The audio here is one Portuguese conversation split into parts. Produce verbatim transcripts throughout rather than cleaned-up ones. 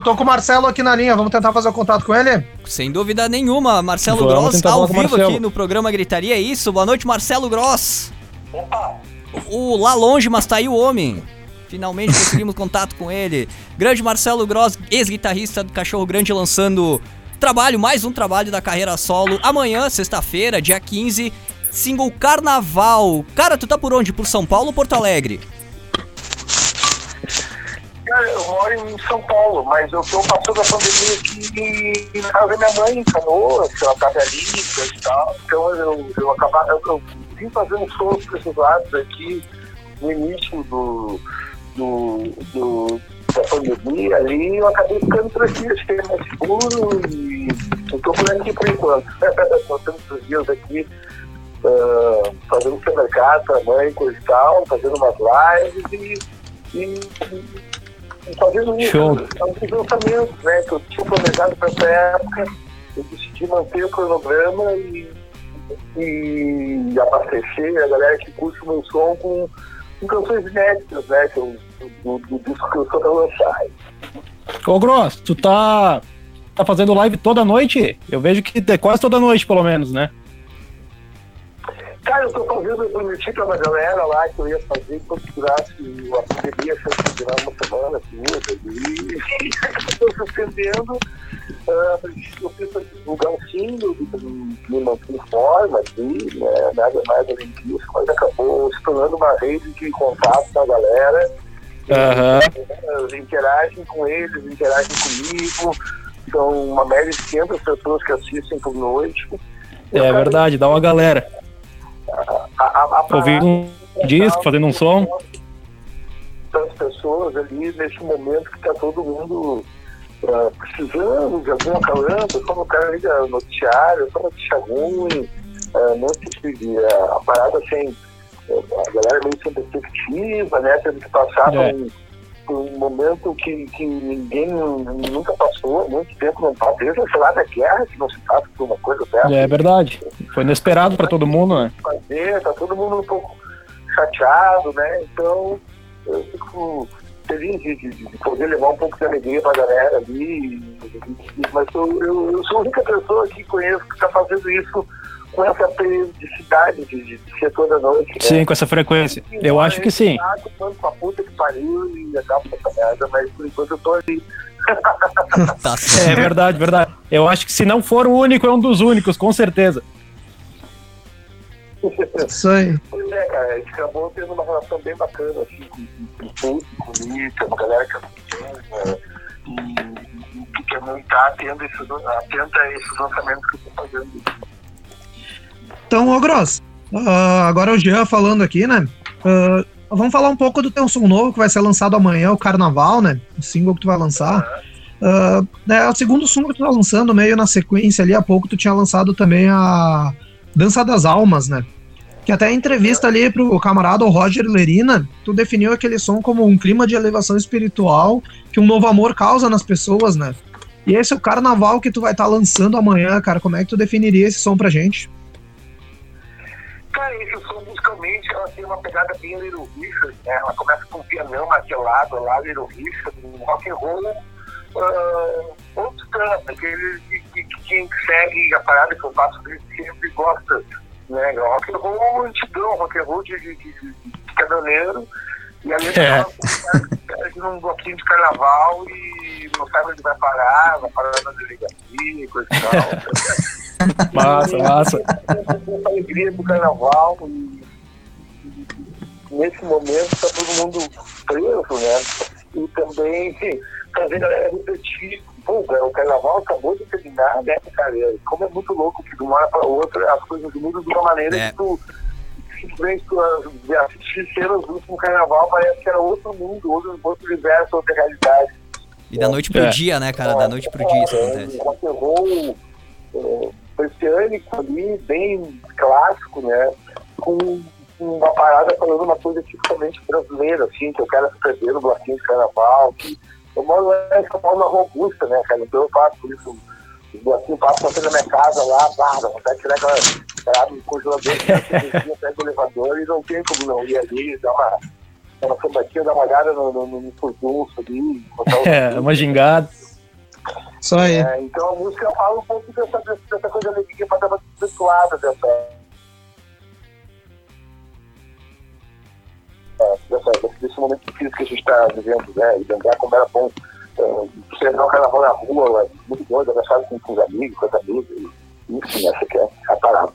Tô com o Marcelo aqui na linha, vamos tentar fazer o contato com ele? Sem dúvida nenhuma, Marcelo Vamos Gross, tentar ao falar com o vivo Marcelo. aqui no programa Gritaria, é isso? Boa noite, Marcelo Gross. Opa! O lá longe, mas tá aí o homem. Finalmente conseguimos contato com ele. Grande Marcelo Gross, ex-guitarrista do Cachorro Grande, lançando trabalho, mais um trabalho da carreira solo. Amanhã, sexta-feira, dia quinze, single Carnaval. Cara, tu tá por onde? Por São Paulo ou Porto Alegre? Cara, eu moro em São Paulo, mas eu tô passando a pandemia aqui na casa da minha mãe, em Canoas, que ela tá velhinha e tal. Então eu, eu, acaba, eu, eu vim fazendo shows pra esses lados aqui no início do, do, do, da pandemia ali, eu acabei ficando por aqui, achei mais seguro e eu tô por aqui por enquanto. Tô tendo esses dias aqui uh, fazendo supermercado pra mãe, coisa e tal, fazendo umas lives e, e, e fazendo isso. Show. Alguns lançamentos, né, que eu tinha planejado para essa época, eu decidi manter o cronograma e, e abastecer a galera que curte o meu som com, com canções inéditas, né, que eu, do, do disco que eu sou pra lançar. Ô, Gross, tu tá, tá fazendo live toda noite? Eu vejo que é quase toda noite, pelo menos, né? Cara, eu tô fazendo, eu prometi pra uma galera lá que eu ia fazer quando durasse a pandemia, se durar uma semana, duas, e eu tô suspendendo. Uh, eu fiz pra divulgar um single, me manter em forma aqui, né, nada mais além disso, mas acabou se tornando uma rede de contato com a galera. Aham. Eles interagem com eles, interagem comigo. São uma média de quinhentas pessoas que assistem por noite. É verdade, dá uma galera. A, a, a Ouvindo um disco, fazendo um som. Das pessoas ali nesse momento que está todo mundo uh, precisando de algum acalento, como o cara liga noticiário, só notícia ruim, uh, notícia, a parada assim, a galera meio sem perspectiva, né? Tendo que passar É. por, um, por um momento que, que ninguém nunca passou, muito tempo não passa, desde sei lá da guerra, que não se passa por uma coisa dessa. É verdade. Foi inesperado pra todo mundo, né? Fazer, tá todo mundo um pouco chateado, né? Então eu fico feliz de, de, de poder levar um pouco de alegria pra galera ali. Mas eu, eu, eu sou a única pessoa que conheço que tá fazendo isso com essa periodicidade de, de, de ser toda noite. Né? Sim, com essa frequência. Eu acho que sim. Eu com a puta que pariu e acabo com essa merda, mas por enquanto eu tô ali. Tá certo. É verdade, verdade. Eu acho que se não for o único, é um dos únicos, com certeza. Isso aí. Pois é, cara, a gente acabou tendo uma relação bem bacana, assim, com com o público, comigo, uma galera que eu tenho, e, e que também tá atenta a esses, atenta a esses lançamentos que eu tô fazendo. Então, ô Gross, uh, agora o Jean falando aqui, né? Uh, vamos falar um pouco do teu som novo que vai ser lançado amanhã, o Carnaval, né? O single que tu vai lançar. Uh, né, o segundo som que tu tá lançando, meio na sequência ali, há pouco tu tinha lançado também a Dança das Almas, né? Que até a entrevista ali pro camarada, o Roger Lerina, tu definiu aquele som como um clima de elevação espiritual que um novo amor causa nas pessoas, né? E esse é o Carnaval que tu vai estar tá lançando amanhã, cara. Como é que tu definiria esse som pra gente? Cara, esse som musicalmente ela tem uma pegada bem Little Richard, né? Ela começa com um pianão maquelado lá, Little Richard, um rock and roll, uh, outro tanto, aquele que, que, que quem segue a parada que eu faço desde sempre gosta, né? Rock and roll antigão, rock and roll de, de, de, de caminhoneiro, e a letra É. é um bloquinho de carnaval e não sabe onde vai parar, vai parar na delegacia, coisa e tal. Massa, massa. A alegria do carnaval e, e nesse momento está todo mundo preso, né? E também fazer a galera refletir, pô, o carnaval acabou de terminar, né, cara? Como é muito louco que de uma hora para outra as coisas mudam de uma maneira É. que tu simplesmente tu assistir cenas do último carnaval parece que era outro mundo, outro, outro universo, outra realidade. E da noite pro É. dia, né, cara? Da noite pro dia isso acontece. Um rock and roll é, britânico ali, bem clássico, né? Com uma parada falando uma coisa tipicamente brasileira, assim, que eu quero perder no bloquinho de carnaval, que eu moro lá em São Paulo na Rua Augusta, né, cara? Então eu faço isso, os bloquinhos passam na frente da minha casa lá, pá, dá vontade de tirar aquela parada do congelador, pega o elevador e não tem como não ir ali, dar uma, dar uma sambatinha, dar uma olhada no, no, no furdunço ali. botar o- É, uma gingada. Isso aí. É, então a música fala um pouco dessa, dessa coisa alegria para dar uma desvirtuada dessa, dessa, desse momento difícil que a gente está vivendo, né? E lembrar como era bom uh, celebrar o carnaval na rua, muito doido, abraçado com, com os amigos, com as amigas. Enfim, essa que é a parada.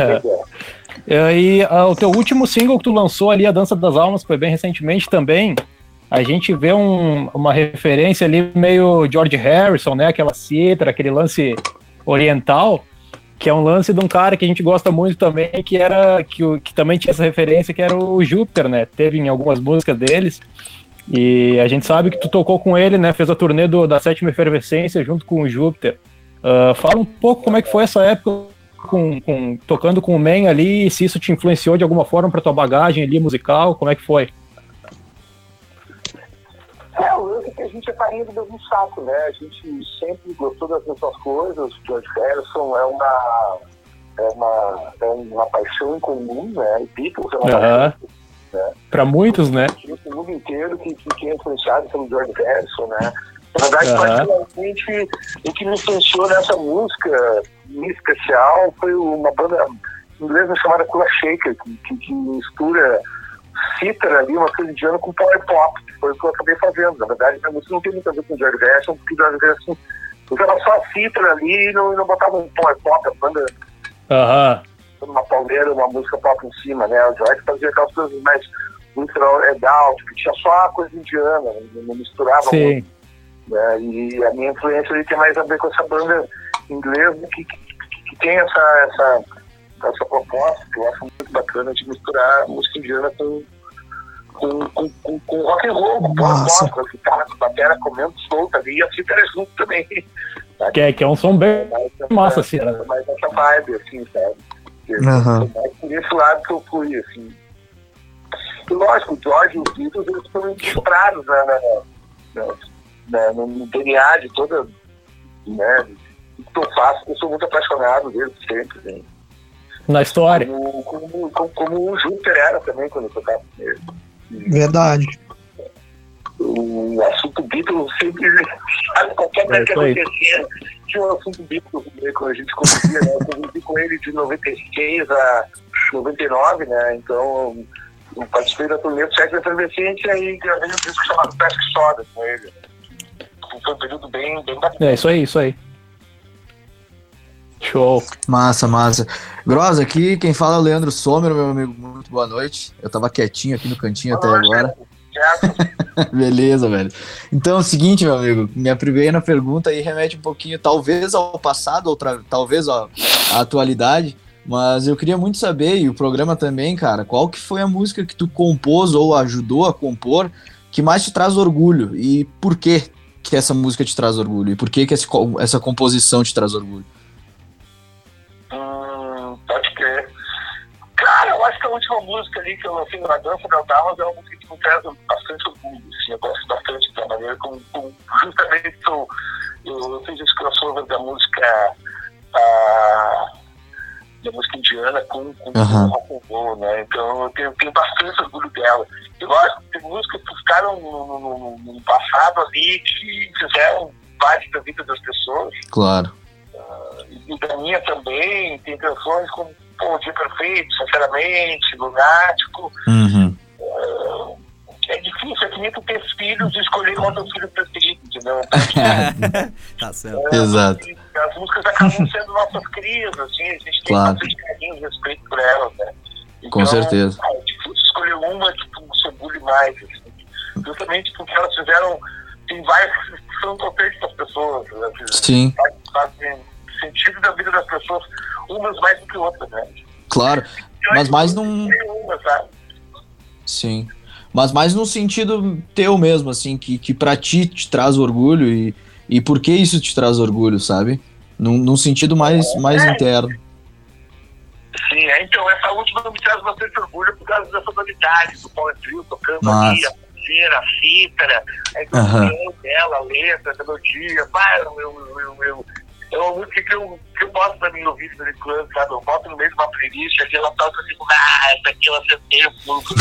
E uh, o teu último single que tu lançou ali, A Dança das Almas, foi bem recentemente também. A gente vê um, uma referência ali meio George Harrison, né? Aquela cítara, aquele lance oriental, que é um lance de um cara que a gente gosta muito também, que era que, que também tinha essa referência, que era o Júpiter, né? Teve em algumas músicas deles. E a gente sabe que tu tocou com ele, né? Fez a turnê do, da Sétima Efervescência junto com o Júpiter. Uh, fala um pouco como é que foi essa época com, com, tocando com o Man ali, e se isso te influenciou de alguma forma para tua bagagem ali musical, como é que foi? É, o lance é que a gente é farinha do mesmo saco, né? A gente sempre gostou das mesmas coisas. George Harrison é uma, é uma, é uma paixão em comum, né? E Beatles é uma uhum. paixão, né? Para muitos, né? O mundo inteiro que, que, que é influenciado pelo George Harrison, né? Na verdade, uhum. particularmente, o que me influenciou nessa música em especial foi uma banda inglesa chamada Kula Shaker, que, que, que mistura cítara ali, uma coisa indiana com power pop, que foi o que eu acabei fazendo. Na verdade, a música não tem muito a ver com o George Harrison, porque o George Harrison usava só a cítara ali e não, não botava um power pop, a banda uhum. uma pauleira, uma música pop em cima, né? O George fazia aquelas coisas mais muito legal, que tinha só a coisa indiana, não, não misturava Sim. muito. Né? E a minha influência ali tem mais a ver com essa banda inglesa que, que, que tem essa, essa, essa proposta, que eu acho muito bacana, de misturar música indiana com, com, com, com, com rock and roll, com pop, com a guitarra, com a bateria comendo solta ali, e a cítara junto também. Tá? Que, é, que é um som bem mais, massa, assim, né? Mais essa vibe, assim, sabe? Uhum. Mais por esse lado que eu fui, assim. E lógico, o George e os Beatles, eles foram misturados, né, na, na, na, no, no D N A de toda, né, o que eu faço, eu sou muito apaixonado deles sempre, né? Na história. Como, como, como, como o Júpiter era também, quando eu tocava com ele. Verdade. O assunto Beatles sempre, sabe, qualquer coisa que acontecia, tinha um assunto Beatles, né, quando a gente convivia, né? Eu convivi com ele de noventa e seis a noventa e nove, né, então eu participei da turnê do Sétima Efervescência e gravei um disco chamado Pesca e Soda com ele. Foi um período bem, bem bacana. É, isso aí, isso aí. Show. Massa, massa. Grosa, aqui quem fala é o Leandro Sommer, meu amigo, muito boa noite. Eu tava quietinho aqui no cantinho boa até noite, agora. Beleza, velho. Então é o seguinte, meu amigo, minha primeira pergunta aí remete um pouquinho, talvez ao passado, outra, talvez à atualidade, mas eu queria muito saber, e o programa também, cara, qual que foi a música que tu compôs ou ajudou a compor que mais te traz orgulho, e por que que essa música te traz orgulho, e por que que essa, essa composição te traz orgulho? Hum, pode crer. Cara, eu acho que a última música ali que eu lancei na Dança das Almas é uma música que me traz bastante orgulho, assim, eu gosto bastante da maneira como, como justamente eu, eu fiz esse crossover da música a, da música indiana com, com uhum. o rock and roll, né? Então eu tenho, tenho bastante orgulho dela. Eu acho que tem músicas que ficaram no, no, no, no passado ali, que fizeram parte da vida das pessoas. Claro. Uh, e da minha também, tem canções como Pô, Dia Perfeito, Sinceramente, Lunático. Uhum. Uh, é difícil, é que nem tu ter filhos e escolher qual é o filho preferido, entendeu? Tá certo. Uh, Exato. As músicas acabam sendo nossas crias, assim, a gente tem claro. bastante carinho e respeito por elas, né? Então, com certeza. É difícil escolher uma que tu se orgulhe mais, assim. Justamente porque elas fizeram, tem várias que são importantes para as pessoas, né? Sim. Fazem sentido da vida das pessoas, umas mais do que outras, né? Claro, então, mas mais num... Uma, sabe? Sim, mas mais no sentido teu mesmo, assim, que, que pra ti te traz orgulho e, e por que isso te traz orgulho, sabe? Num, num sentido mais, mais é. interno. Sim, é, então essa última me traz bastante orgulho por causa da sonoridade do Power Trio tocando Mas... ali, a pulseira, a cítara, a execução uhum. dela, a letra, a melodia, pá, eu, eu, eu, eu é uma música que eu, que eu boto pra mim ouvir de vez em quando, sabe? Eu boto no meio de uma playlist, aqui ela toca assim, ah, essa aqui eu acertei o público.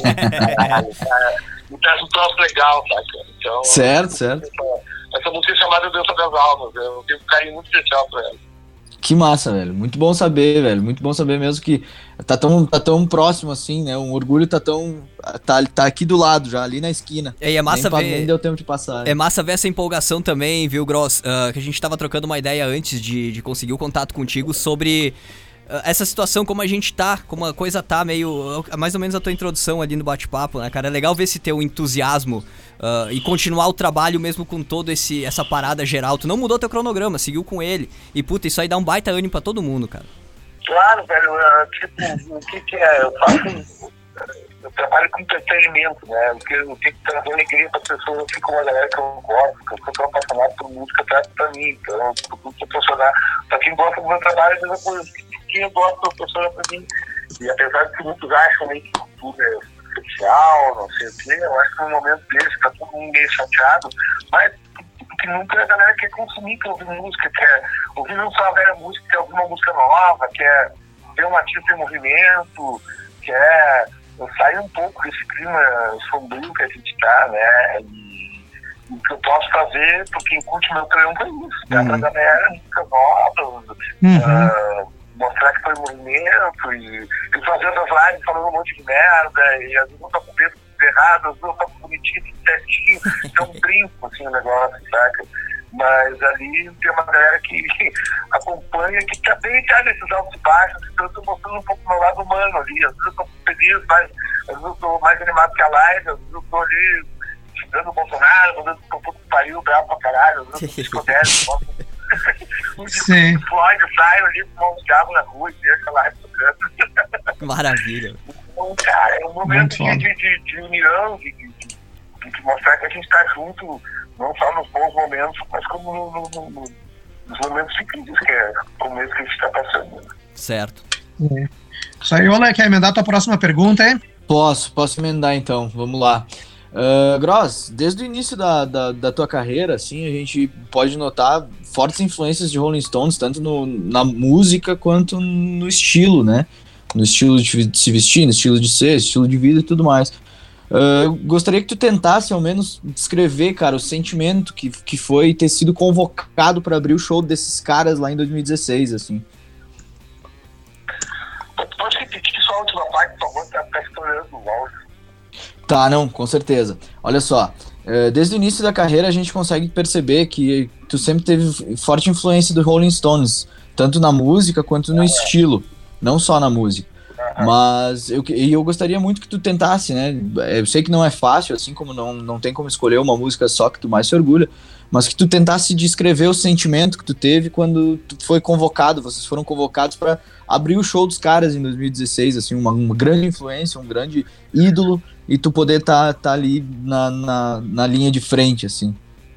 Me traz um troço legal, sabe? Então, certo, certo. Essa, essa música é chamada Dança das Almas, eu tenho um carinho muito especial pra ela. Que massa, velho. Muito bom saber, velho. Muito bom saber mesmo que tá tão, tá tão próximo assim, né? Um orgulho tá tão... Tá, tá aqui do lado já, ali na esquina. E é massa nem, ver... nem deu tempo de passar. É massa ver essa empolgação também, viu, Gross? Uh, que a gente tava trocando uma ideia antes de, de conseguir o contato contigo sobre... essa situação, como a gente tá, como a coisa tá meio... Mais ou menos a tua introdução ali no bate-papo, né, cara? É legal ver esse teu entusiasmo uh, e continuar o trabalho mesmo com todo esse essa parada geral. Tu não mudou teu cronograma, seguiu com ele. E, puta, isso aí dá um baita ânimo pra todo mundo, cara. Claro, velho. Uh, tipo, o que que é? Eu faço... Eu trabalho com entretenimento, né? Eu tenho que trazer alegria para as pessoas. Eu fico com uma galera que eu gosto, que eu sou apaixonado por música, traz para mim. Então, eu procuro proporcionar. Para quem gosta do meu trabalho, é a mesma coisa. Quem eu gosto, proporciona para mim. E apesar de que muitos acham né, que tudo é especial, não sei o quê, eu acho que no momento desse está todo mundo meio chateado, mas que nunca a galera quer consumir, quer ouvir música, quer ouvir não só a velha música, quer ouvir uma música nova, quer ver um artista em movimento, quer sair um pouco desse clima sombrio que a gente está, né? E o que eu posso fazer, por quem curte meu trampo, é isso. Dá pra galera música nova, Uhum. uh, mostrar que foi movimento e, e fazer as lives falando um monte de merda, e às vezes eu tô com medo errado, às vezes eu tô com bonitinho, tudo certinho, então um brinco, assim, o negócio, saca? Mas ali tem uma galera que acompanha, que também tá nesses altos e baixos, então eu tô mostrando um pouco do meu lado humano ali. Às vezes eu tô feliz, mas às vezes eu tô mais animado que a live, às vezes eu tô ali xingando o Bolsonaro, às vezes eu tô um pouco pariu, bravo pra caralho, às vezes eu tô psicodélico, um dia que Floyd, eu saio ali, fumar uns cabos na rua e deixa a live tocando. Maravilha. Então, cara, é um momento de, de, de, de união, de, de, de, de mostrar que a gente tá junto, não só nos bons momentos, mas como no, no, no, no, nos momentos difíceis, que é como esse que a gente tá passando. Certo. É. Isso aí, Olé, quer emendar a tua próxima pergunta, hein? Posso, posso emendar então, vamos lá. Uh, Gross, desde o início da, da, da tua carreira, assim, a gente pode notar fortes influências de Rolling Stones, tanto no, na música quanto no estilo, né? No estilo de se vestir, no estilo de ser, estilo de vida e tudo mais. Uh, eu gostaria que tu tentasse, ao menos, descrever, cara, o sentimento que, que foi ter sido convocado para abrir o show desses caras lá em dois mil e dezesseis, assim. Pode repetir só a última parte, por favor, tá estourando o áudio. Tá, não, com certeza. Olha só, desde o início da carreira a gente consegue perceber que tu sempre teve forte influência do Rolling Stones, tanto na música quanto no estilo, não só na música. Mas eu, e eu gostaria muito que tu tentasse, né? Eu sei que não é fácil, assim como não, não tem como escolher uma música só que tu mais se orgulha, mas que tu tentasse descrever o sentimento que tu teve quando tu foi convocado, vocês foram convocados para abrir o show dos caras em dois mil e dezesseis, assim, uma, uma grande influência, um grande ídolo, e tu poder estar tá, tá ali na, na, na linha de frente, assim.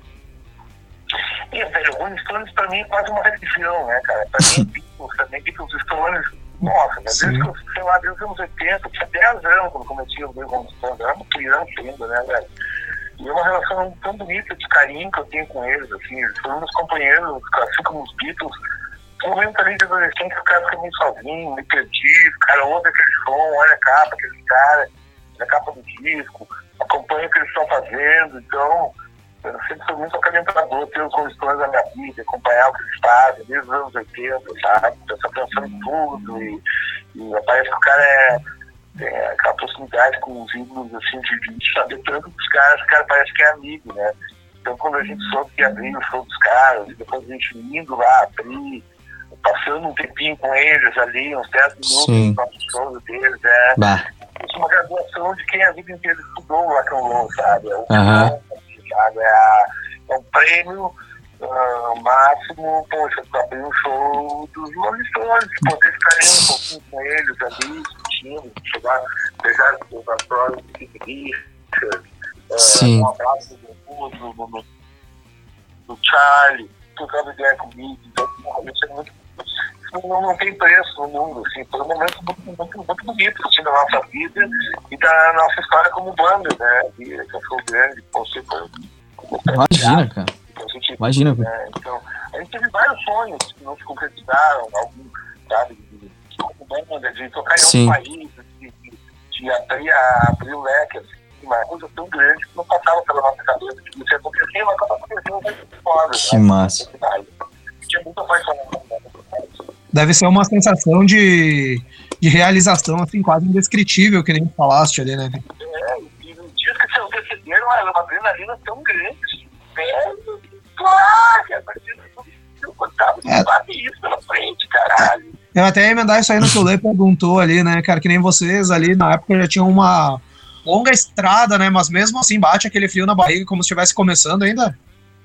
E, velho, o Rolling Stones pra mim é quase uma religião, né, cara? Pra mim, Beatles, também Beatles, Stones, nossa, desde que eu, sei lá, desde os anos oitenta, eu tinha dez anos quando comecei a ouvir Rolling Stones, eu era uma criança ainda, né, velho? E é uma relação tão bonita de carinho que eu tenho com eles, assim, eles foram meus companheiros, assim como os Beatles. No momento ali de adolescente, o cara fica meio sozinho, meio perdido, o cara ouve aquele som, olha a capa, aqueles caras, a capa do disco, acompanha o que eles estão fazendo, então eu sempre sou muito acalentador ter os Rolling Stones na minha vida, acompanhar o que eles fazem, desde os anos oitenta, sabe? Estar pensando em tudo, e, e parece que o cara é, é aquela proximidade com os ídolos, assim, de, de saber tanto dos caras, o cara parece que é amigo, né? Então quando a gente soube que abrir o show dos caras, e depois a gente indo lá abrir, passando um tempinho com eles ali, uns dez minutos no nosso show deles, é bah. Isso é uma graduação de quem a vida inteira estudou rock and roll, sabe? É um, uhum. sabe? É, é um prêmio uh, máximo, poxa, pra abrir um show dos Rolling Stones, poder ficar um pouquinho com eles ali, discutindo, chegar, beijar os atores do Keith Richards, uh, um abraço do, do, do, do Charlie, trocando ideia comigo, então isso é muito. Não, não tem preço no mundo, assim, foi um momento muito, muito, muito bonito, assim, da nossa vida e da nossa história como banda, né, e Cachorro Grande, você foi... Imagina, cara. Gente, Imagina, né, então, A gente teve vários sonhos que não se concretizaram, alguns, sabe, de, de, de tocar em outros países, de, de, de abrir, abrir o leque, assim, uma coisa tão grande que não passava pela nossa cabeça, que isso ia acontecer, mas acaba acontecendo muito fora. Que né? massa. Tinha muito apaixonado. Deve ser uma sensação de, de realização, assim, quase indescritível, que nem falaste ali, né? É, e os dias que se antecederam, era uma adrenalina tão grande. É, claro, a partir eu contava de fazer isso pela frente, caralho. Eu até ia emendar isso aí no que o Lê perguntou ali, né, cara, que nem vocês ali, na época já tinham uma longa estrada, né, mas mesmo assim bate aquele frio na barriga como se estivesse começando ainda.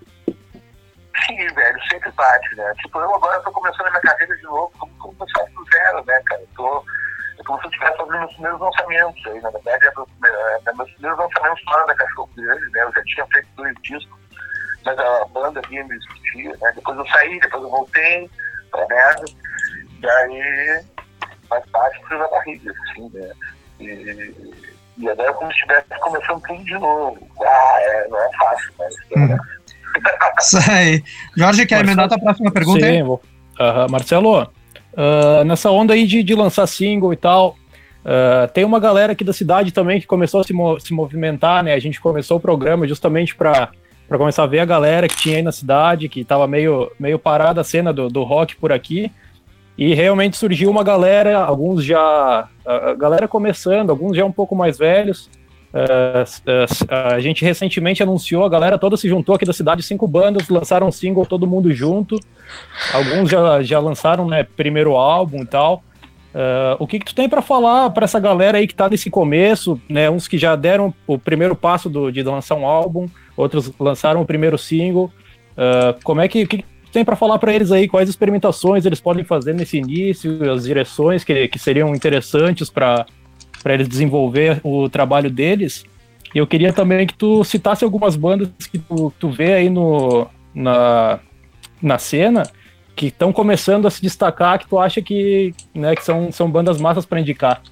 Sim, velho, sempre bate, né? Tipo, eu agora tô começando a minha carreira de novo, como começar do zero, né, cara? Eu tô, é como se eu estivesse fazendo meus primeiros lançamentos aí, na verdade, é, é, é meus primeiros lançamentos fora da Cachorro Grande, né? Eu já tinha feito dois discos, mas a banda vinha me existia, né? Depois eu saí, depois eu voltei, pra merda, e aí faz parte do frio na barriga, assim, né? E, e agora é como se estivesse começando tudo de novo. Ah, é, não é fácil, mas... Hum. Né? Isso aí. Jorge, quer emendar a tua próxima pergunta? Sim, vou. Uh, Marcelo, uh, nessa onda aí de, de lançar single e tal, uh, tem uma galera aqui da cidade também que começou a se, mo- se movimentar, né? A gente começou o programa justamente para para começar a ver a galera que tinha aí na cidade, que tava meio, meio parada a cena do, do rock por aqui, e realmente surgiu uma galera, alguns já, a galera começando, alguns já um pouco mais velhos. Uh, uh, a gente recentemente anunciou, a galera toda se juntou aqui da cidade, cinco bandas, lançaram um single todo mundo junto, alguns já, já lançaram, né, primeiro álbum e tal. Uh, o que que tu tem para falar para essa galera aí que tá nesse começo, né, uns que já deram o primeiro passo do, de lançar um álbum, outros lançaram o primeiro single, uh, como é que, que tu tem para falar para eles aí, quais experimentações eles podem fazer nesse início, as direções que, que seriam interessantes para para eles desenvolver o trabalho deles. E eu queria também que tu citasse algumas bandas que tu, tu vê aí no, na, na cena, que estão começando a se destacar, que tu acha que, né, que são, são bandas massas para indicar.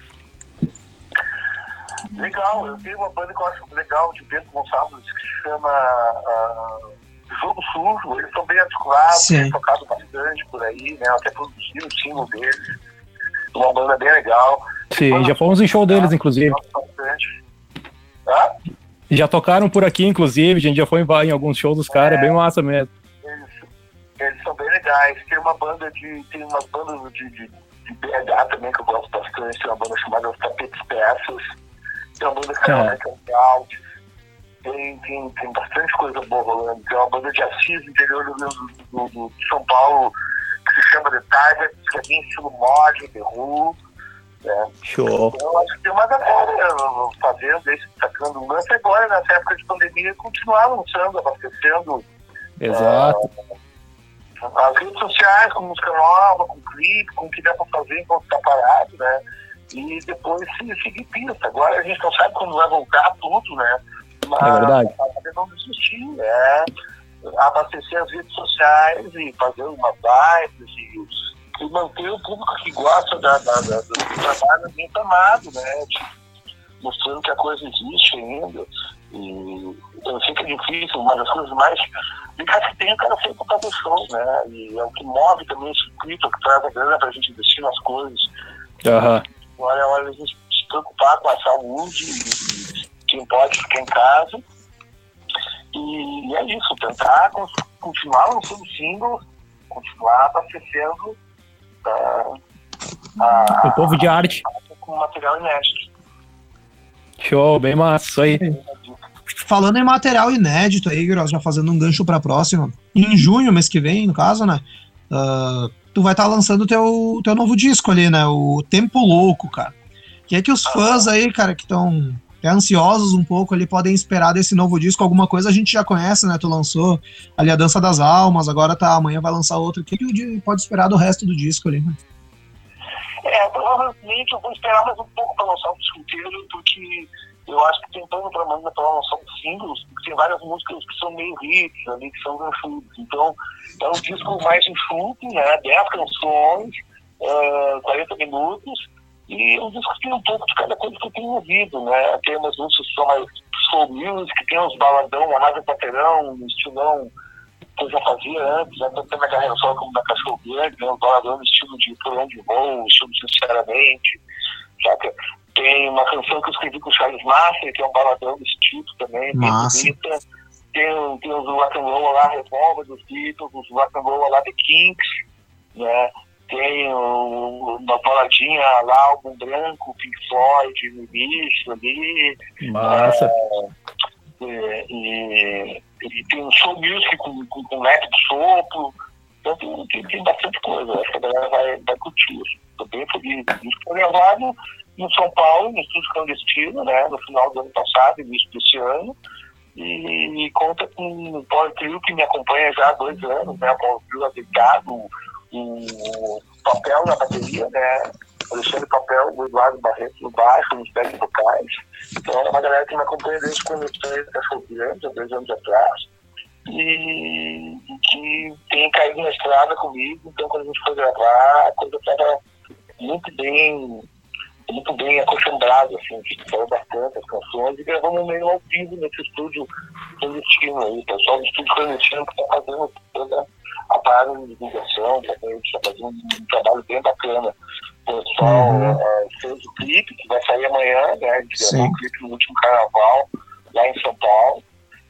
Legal, eu tenho uma banda que eu acho legal de Bento Gonçalves, que se chama uh, Jogo Sujo. Eles são bem articulados, têm tocado bastante por aí, né? Até produziram o single deles. Uma banda bem legal. Sim, já fomos em show deles, inclusive. Ah? Já tocaram por aqui, inclusive, a gente já foi em alguns shows dos caras, é bem massa mesmo. Eles, eles são bem legais. Tem uma banda de. Tem umas bandas de, de, de B H também que eu gosto bastante. Tem uma banda chamada Os Tapetes Peças. Tem uma banda que chama Count. Tem, tem, tem bastante coisa boa rolando. Tem uma banda de Assis, interior do, do, do, de São Paulo, que se chama The Target, que é bem estilo mod, The Who. É. Show. Eu acho que tem uma galera fazendo isso, sacando um lance agora, nessa época de pandemia, continuar lançando, abastecendo. Exato. Uh, as redes sociais, com música nova, com clipe, com o que dá pra fazer enquanto tá parado, né? E depois se seguir pista. Agora a gente não sabe quando vai voltar tudo, né? Mas é verdade. Não desistir, né? Abastecer as redes sociais e fazer uma lives e e manter o público que gosta da, da, da, do trabalho bem amado, né? Mostrando que a coisa existe ainda. E eu sei que é difícil, uma das coisas mais ligadas que tem, o cara sempre fazer show, né? E é o que move também esse circuito, o que traz a grana pra gente investir nas coisas. Uhum. Agora é hora de a gente se preocupar com a saúde, e quem pode ficar em casa. E é isso, tentar continuar lançando singles, continuar abastecendo Uh, uh, o povo de arte com material inédito. Show, bem massa, isso aí. Falando em material inédito aí, Gross, já fazendo um gancho pra próxima, em junho, mês que vem, no caso, né, uh, tu vai estar tá lançando teu teu novo disco ali, né, o Tempo Louco, cara. O que é que os fãs aí, cara, que estão ansiosos um pouco ali, podem esperar desse novo disco? Alguma coisa a gente já conhece, né? Tu lançou ali a Dança das Almas, agora tá, amanhã vai lançar outro. O que, que pode esperar do resto do disco ali, né? É, provavelmente eu vou esperar mais um pouco pra lançar o disco inteiro, porque eu acho que tem pano pra manga pra lançar os singles, porque tem várias músicas que são meio hits ali, que são enxutos. Então, é um disco mais enxuto, né? dez canções, uh, quarenta minutos. E os discos tem um pouco de cada coisa que eu tenho ouvido, né? Tem umas músicas que são mais soul music, tem uns baladão, uma nave paterão, um estilão que eu já fazia antes, já tanto na carreira solo como na Cachorro Grande, né, um baladão no estilo de Por Onde Vou, estilo Sinceramente, saca? Tem uma canção que eu escrevi com o Charles Master, que é um baladão desse tipo também, bem bonita. Tem, tem os rock and roll lá, Revolver dos Beatles, os rock and roll lá The Kinks, né? Tem o, uma baladinha lá, Álbum Branco, Pink Floyd, no início ali. Massa. É, e, e, e tem um soul music com, com, com leque de sopro. Então tem, tem, tem bastante coisa. Acho que a galera vai, vai curtir. Estou bem feliz. Isso foi gravado em São Paulo, no Estúdio Clandestino, né? No final do ano passado, início desse ano. E, e conta com o Paulo Trio, que me acompanha já há dois anos, né? O Paulo Trio adequado, o Papel na bateria, né? Alexandre Papel, o Eduardo Barreto no baixo, nos backs vocais. Então é uma galera que me acompanha desde quando eu estou em Cachorro Grande, há dois anos atrás. E, e que tem caído na estrada comigo. Então quando a gente foi gravar, a coisa estava muito bem, muito bem acostumbrada, assim, a gente falou bastante as canções e gravamos meio ao vivo nesse estúdio clandestino aí, o pessoal do estúdio clandestino que está fazendo toda a parada de divulgação, tá fazendo um trabalho bem bacana. O pessoal uhum. uh, fez o clipe, que vai sair amanhã, né? A gente gravou o clipe no último carnaval, lá em São Paulo,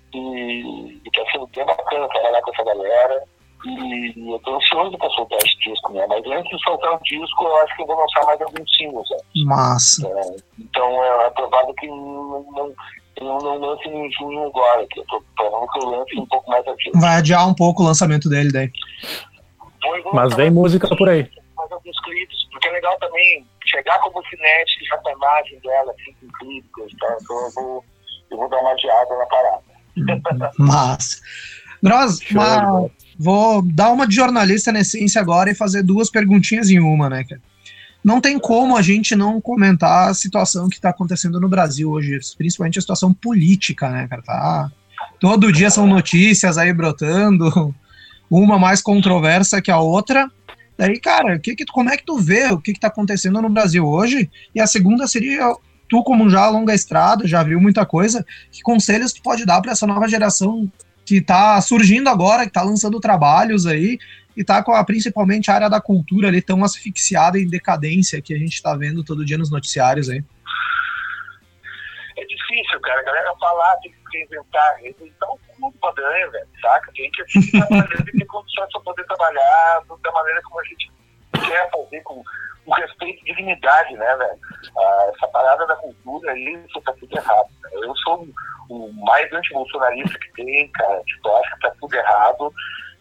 e está sendo bem bacana trabalhar com essa galera. E eu tô ansioso para soltar esse disco, né? Mas antes de soltar o disco, eu acho que eu vou lançar mais alguns singles, né? Massa. É, então é, é provável que não, não, eu não lance em junho agora, que eu tô falando que eu lance um pouco mais adiante. Vai adiar um pouco o lançamento dele daí. Mas vem música por aí. Mais alguns clipes, porque é legal também chegar com o cinético já com a imagem dela, assim, com clipes, tá? Então eu vou, eu vou dar uma adiada na parada. Massa. Gross, uma... vou dar uma de jornalista na essência agora e fazer duas perguntinhas em uma, né, cara? Não tem como a gente não comentar a situação que está acontecendo no Brasil hoje, principalmente a situação política, né, cara? Tá... Todo dia são notícias aí brotando, uma mais controversa que a outra. Daí, cara, que que, como é que tu vê o que está acontecendo no Brasil hoje? E a segunda seria, tu como já longa estrada, já viu muita coisa, que conselhos tu pode dar para essa nova geração que está surgindo agora, que está lançando trabalhos aí, e está com a, principalmente a área da cultura ali tão asfixiada em decadência que a gente está vendo todo dia nos noticiários aí. É difícil, cara. A galera falar, tem que reinventar, reinventar o cu do bandanha, velho, saca? Tem que assim, trabalhar, tem que ter condições para poder trabalhar da maneira como a gente quer fazer, com, com respeito e dignidade, né, velho? Ah, essa parada da cultura aí, isso tá tudo errado, né? Eu sou o mais anti-bolsonarista que tem, cara. Tipo, eu acho que tá tudo errado.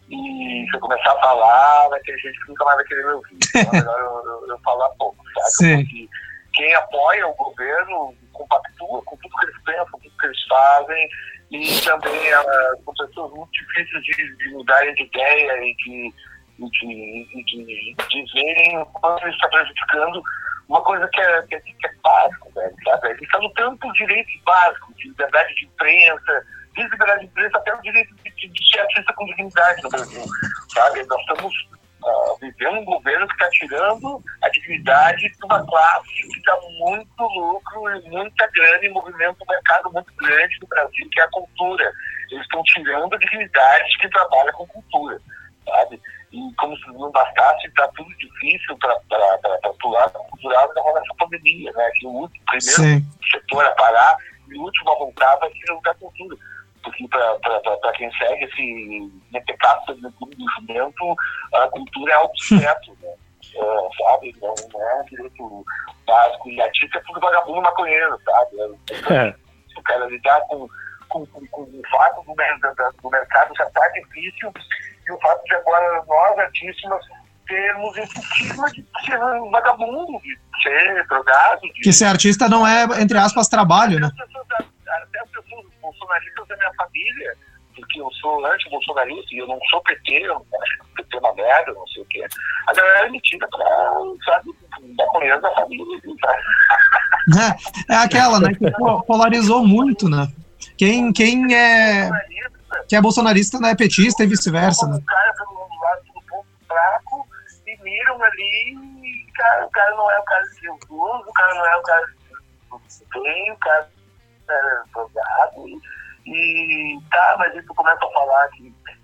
E se eu começar a falar, vai ter gente que nunca mais vai querer me ouvir. Então é melhor eu, eu, eu falar pouco, sabe? Porque quem apoia o governo compactua com tudo que eles pensam, com tudo que eles fazem. E também uh, são pessoas muito difíceis de, de mudarem de ideia e de, de, de, de, de verem o quanto isso está prejudicando uma coisa que é, que é, que é básico, velho, sabe? A gente está lutando por direitos básicos, de liberdade de imprensa, de liberdade de imprensa até o direito de, de, de ser artista com dignidade no Brasil, sabe? Nós estamos uh, vivendo um governo que está tirando a dignidade de uma classe que dá muito lucro e muita grana e movimento um mercado muito grande no Brasil, que é a cultura. Eles estão tirando a dignidade de quem trabalha com cultura, sabe? E como se não bastasse, está tudo difícil para o lado cultural da essa pandemia, né? Que o primeiro Sim. setor a parar e o último a voltar vai ser o da cultura. Porque para quem segue esse nepecado do movimento, a cultura é objeto, né? É, sabe? Não, não é um direito básico. E a dica é tudo vagabundo maconheiro, sabe? É. Eu quero lidar com, com, com, com o fato do, do mercado já está difícil. E o fato de agora nós, artistas, termos esse estigma de ser vagabundo, de ser drogado. De... Que ser artista não é, entre aspas, trabalho, né? Até as pessoas, até as pessoas bolsonaristas da minha família, porque eu sou anti-bolsonarista e eu não sou P T, eu acho que o P T é uma merda, não sei o quê. A galera me tira pra, sabe, da comunidade da família, sabe? É, é aquela, né, que polarizou muito, né? Quem, quem é... Que é bolsonarista não é petista e vice-versa, né? O cara pelo lado do ponto fraco e miram ali e cara, o cara não é o cara silencioso, o cara não é o cara bem, o cara é drogado e, e tá, mas aí tu começa a falar que,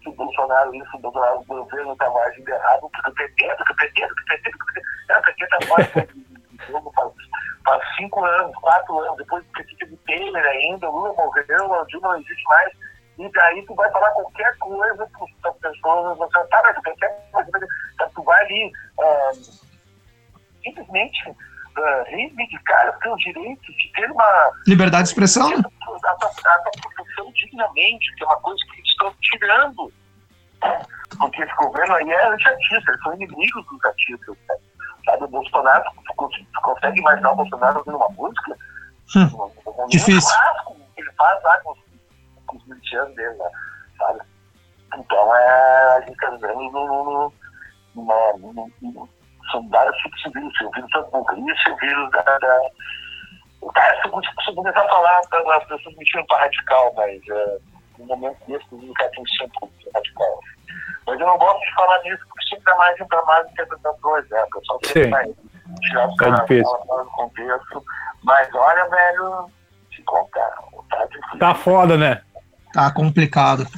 que o Bolsonaro, isso, do lado do governo, estava agindo errado, porque o P T, porque o P T, porque o P T, porque o P T está fora do jogo faz, faz cinco anos, quatro anos, depois do P T de Temer ainda, o Lula morreu, a Dilma não existe mais, e daí tu vai falar qualquer coisa para as pessoas, você tá, mas o P T, mas tu vai ali, uh, simplesmente uh, reivindicar os teus direitos, de ter uma... liberdade de expressão, né? A tua profissão dignamente, que é uma coisa que eles estão tirando. Porque esse governo aí é antiartista, eles são inimigos dos artistas. Né? Sabe, o Bolsonaro, tu, tu consegue imaginar o Bolsonaro ouvindo uma música? Hum, um, um difícil. Churrasco, ele faz lá com, com os milicianos dele, né? Sabe? Então, é, a gente está vivendo numa... numa, numa são vários tipos de vírus. O vírus da burrice, o vírus da... da Cara, se eu começar a falar, as pessoas me tiram para radical, mas uh, no momento desse, eu nunca tenho sempre radical. Mas eu não gosto de falar nisso, porque sempre dá mais para mais interpretações, né? O pessoal sempre vai tirar os caras fora do contexto. Mas olha, velho, te contar, tá difícil. Tá foda, né? Tá complicado.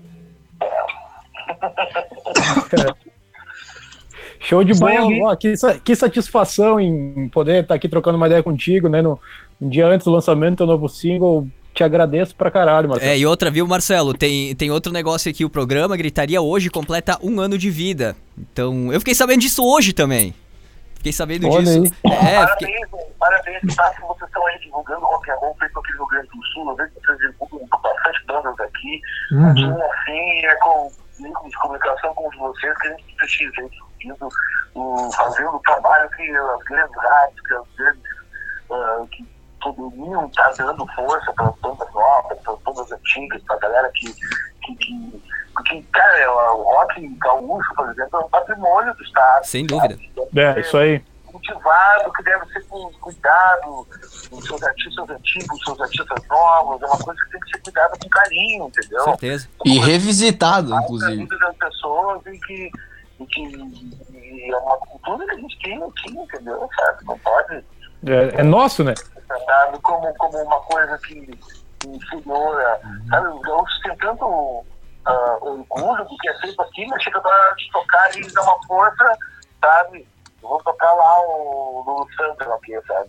Show de Só bola, alguém... ó, que, que satisfação em poder estar aqui trocando uma ideia contigo, né? No, um dia antes do lançamento do teu novo single. Te agradeço pra caralho, Marcelo. É, e outra, viu, Marcelo? Tem, tem outro negócio aqui, o programa Gritaria hoje completa um ano de vida. Então, eu fiquei sabendo disso hoje também. Fiquei sabendo Olha disso. Aí. É, parabéns, fiquei... parabéns, tá? Que vocês estão aí divulgando o rock and roll feito aqui no Rio Grande do Sul. Eu vejo que vocês divulgam bastante bandas aqui. Uhum. Aqui, assim, é com veículos de comunicação como os de vocês, que a gente precisa ir o, fazendo o trabalho que as grandes rádios, que as grandes uh, que poderiam estar dando força para as bandas novas, para as bandas antigas, para a galera que, que, que, que cara, o rock gaúcho, por exemplo, é um patrimônio do estado. Sem dúvida. É, isso aí. Cultivado, que deve ser com cuidado, os seus artistas antigos, os seus artistas novos, é uma coisa que tem que ser cuidada com carinho, entendeu? Certeza. E revisitado, inclusive. A vida das pessoas e que, e que e é uma cultura que a gente tem aqui, entendeu? Sabe? Não pode É, é nosso, né? ser tratado como, como uma coisa que inferior a... Sabe, os gaúchos têm tanto uh, orgulho do que é feito aqui, mas chega para de tocar e dar uma força, sabe? Eu vou tocar lá o Lulu Santos aqui, sabe?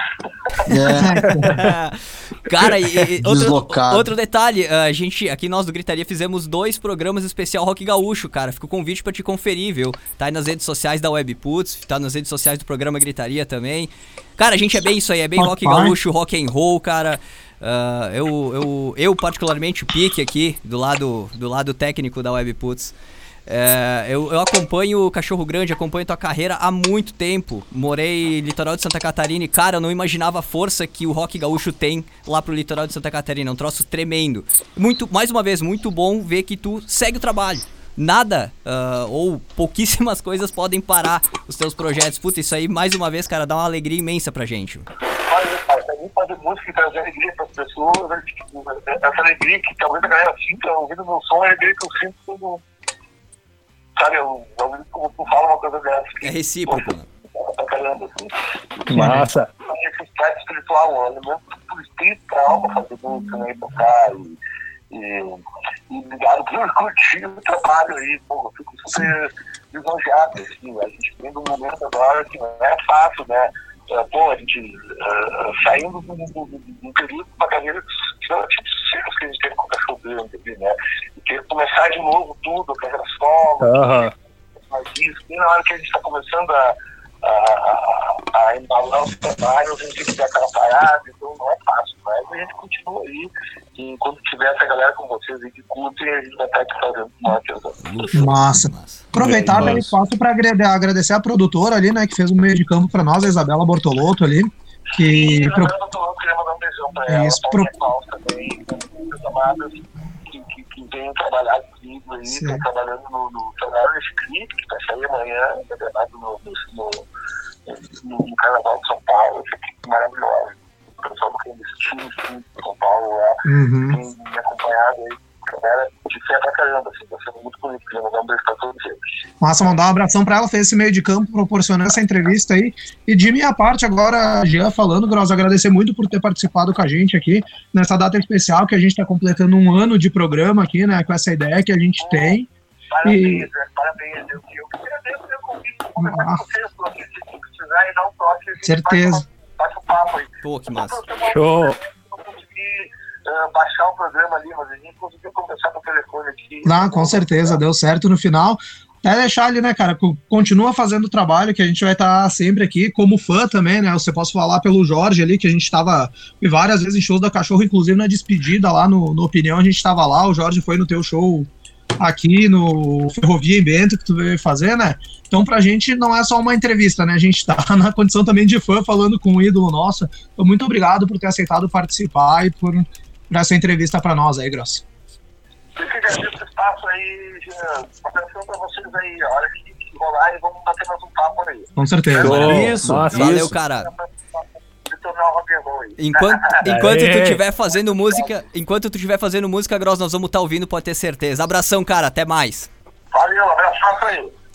É. Cara, e, e outro, Deslocado. outro detalhe, a gente, aqui nós do Gritaria fizemos dois programas especial Rock Gaúcho, cara. Fica o convite pra te conferir, viu? Tá aí nas redes sociais da Webputs, tá nas redes sociais do programa Gritaria também. Cara, a gente é bem isso aí, é bem rock gaúcho, rock and roll, cara. Uh, eu, eu, eu, particularmente, o Pique aqui, do lado, do lado técnico da Webputs. É, eu, eu acompanho o Cachorro Grande, acompanho tua carreira há muito tempo. Morei no litoral de Santa Catarina e, cara, eu não imaginava a força que o rock gaúcho tem lá pro litoral de Santa Catarina. É um troço tremendo. Muito, mais uma vez, muito bom ver que tu segue o trabalho. Nada, uh, ou pouquíssimas coisas podem parar os teus projetos. Puta, isso aí, mais uma vez, cara, dá uma alegria imensa pra gente. Pra mim, fazer música e trazer alegria pras pessoas, né? Tipo, essa alegria que talvez a galera sinta ouvindo meu som, é a alegria que eu sinto quando... Sabe, eu, eu, como tu fala uma coisa dessa. Que, é recíproco, né? Pra caramba, assim. Massa. Esse estado espiritual, um elemento por espírito pra alma fazer música, né? Tocar e, e, e obrigado por curtir o trabalho aí, pô, eu fico super lisonjeado, assim, a gente vem de um momento agora que não é fácil, né? Uh, pô, a gente uh, saindo do, do, do, do período de uma carreira que não tinha sucesso que a gente teve com o Cachorro Grande, né? E ter que começar de novo tudo, a carreira solo, Uhum. mas isso, e na hora que a gente está começando a, a, a, a embalar os trabalhos, a gente tem que dar aquela parada, então não é fácil, mas a gente continua aí, e quando tiver essa galera com vocês aí que curtem, a gente vai estar aqui fazendo uma coisa. Massa. Aproveitar aquele espaço para agradecer a produtora ali, né, que fez o meio de campo para nós, a Isabela Bortolotto ali, que... E, pro... Isabela Bortolotto, queria mandar um beijão para ela, Isso, para pro... o também, muitas amadas que, que, que vem trabalhar comigo aí, estão trabalhando no, no cenário escrito, que vai sair amanhã, no, no, no, no, no Carnaval de São Paulo, essa equipe maravilhosa. O pessoal do Clandestino, sim, de São Paulo, lá, uhum. tem me acompanhado aí, galera de fé pra caramba, assim, tá sendo muito bonito, queria mandar um beijo pra todos eles. Massa, mandar um abração pra ela, fez esse meio de campo, proporcionando essa entrevista aí. E de minha parte, agora, Jean falando, Gross, agradecer muito por ter participado com a gente aqui, nessa data especial, que a gente tá completando um ano de programa aqui, né, com essa ideia que a gente oh, tem. Parabéns, e... né, parabéns. Eu, eu que agradeço o convite, conversar com vocês, porque se precisar e dar um toque, a gente certeza. Bate um papo aí. Pô, que massa. Show. Eu consegui uh, baixar o programa ali, mas a gente conseguiu conversar com o telefone aqui. Não, com certeza, deu certo no final. É deixar ali, né, cara, continua fazendo o trabalho, que a gente vai estar sempre aqui, como fã também, né, você posso falar pelo Jorge ali, que a gente estava várias vezes em shows da Cachorro, inclusive na despedida lá no, no Opinião, a gente estava lá, o Jorge foi no teu show aqui no Ferrovia em Bento, que tu veio fazer, né, então pra gente não é só uma entrevista, né, a gente tá na condição também de fã, falando com um ídolo nosso, então muito obrigado por ter aceitado participar e por, por essa entrevista pra nós aí, Gross. Eu que agradeço o espaço aí, Jean. Atenção pra vocês aí, a hora que, que rolar e vamos bater mais um papo aí. Com certeza. Oh, isso, nossa, valeu, isso. cara. Se tornar um rock and roll aí. Enquanto, enquanto tu estiver fazendo música, enquanto tu estiver fazendo música, Gross, nós vamos estar ouvindo, pode ter certeza. Abração, cara, até mais. Valeu, abraço aí.